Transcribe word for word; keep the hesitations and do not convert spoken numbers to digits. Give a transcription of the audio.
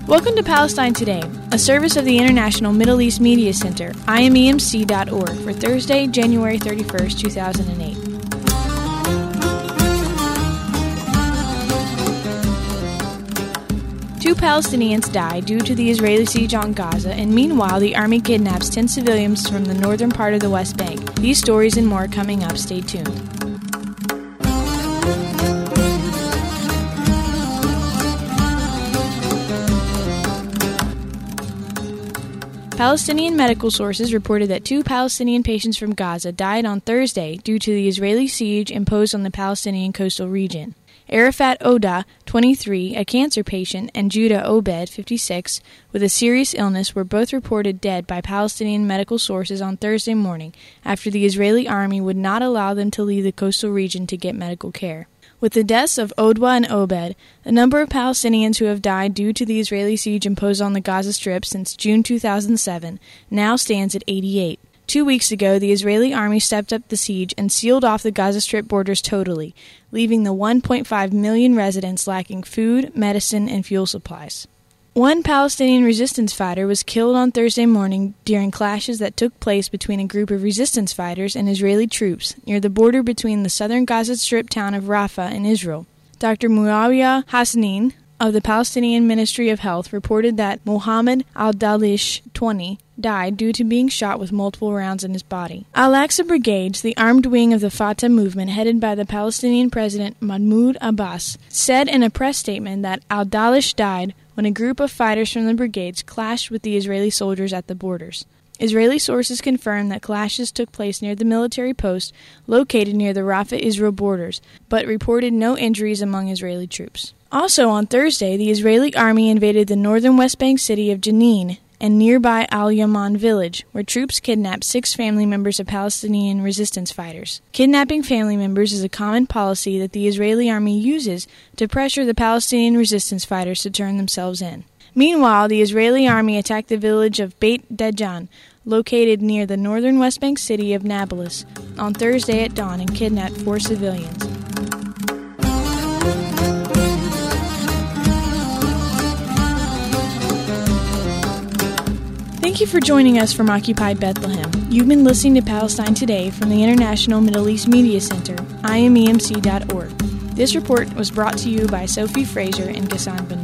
Welcome to Palestine Today, a service of the International Middle East Media Center, I M E M C dot org, for Thursday, January thirty-first, two thousand eight. Two Palestinians died due to the Israeli siege on Gaza, and meanwhile the army kidnaps ten civilians from the northern part of the West Bank. These stories and more coming up. Stay tuned. Palestinian medical sources reported that two Palestinian patients from Gaza died on Thursday due to the Israeli siege imposed on the Palestinian coastal region. Arafat Oda, twenty-three, a cancer patient, and Judah Obed, fifty-six, with a serious illness were both reported dead by Palestinian medical sources on Thursday morning after the Israeli army would not allow them to leave the coastal region to get medical care. With the deaths of Odwa and Obed, the number of Palestinians who have died due to the Israeli siege imposed on the Gaza Strip since June two thousand seven now stands at eighty-eight. Two weeks ago, the Israeli army stepped up the siege and sealed off the Gaza Strip borders totally, leaving the one point five million residents lacking food, medicine, and fuel supplies. One Palestinian resistance fighter was killed on Thursday morning during clashes that took place between a group of resistance fighters and Israeli troops near the border between the southern Gaza Strip town of Rafah and Israel. Doctor Muawiyah Hassanein of the Palestinian Ministry of Health reported that Mohammed al-Dalish, twenty, died due to being shot with multiple rounds in his body. Al-Aqsa Brigades, the armed wing of the Fatah movement headed by the Palestinian President Mahmoud Abbas, said in a press statement that al-Dalish died when a group of fighters from the brigades clashed with the Israeli soldiers at the borders. Israeli sources confirmed that clashes took place near the military post located near the Rafah-Israel borders, but reported no injuries among Israeli troops. Also on Thursday, the Israeli army invaded the northern West Bank city of Jenin and nearby Al-Yaman village, where troops kidnapped six family members of Palestinian resistance fighters. Kidnapping family members is a common policy that the Israeli army uses to pressure the Palestinian resistance fighters to turn themselves in. Meanwhile, the Israeli army attacked the village of Beit Dajan, located near the northern West Bank city of Nablus, on Thursday at dawn and kidnapped four civilians. Thank you for joining us from Occupied Bethlehem. You've been listening to Palestine Today from the International Middle East Media Center, I M E M C dot org. This report was brought to you by Sophie Fraser and Ghassan Ben